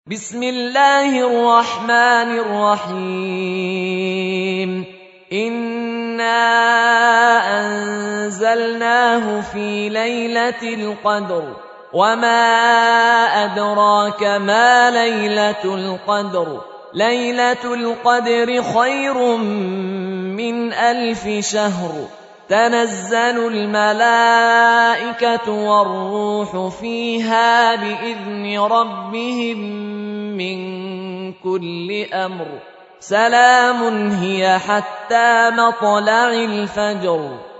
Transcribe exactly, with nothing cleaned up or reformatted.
بسم الله الرحمن الرحيم إنا أنزلناه في ليلة القدر وما أدراك ما ليلة القدر ليلة القدر خير من ألف شهر تنزل الملائكة والروح فيها بإذن ربهم من كل أمر سلام هي حتى مطلع الفجر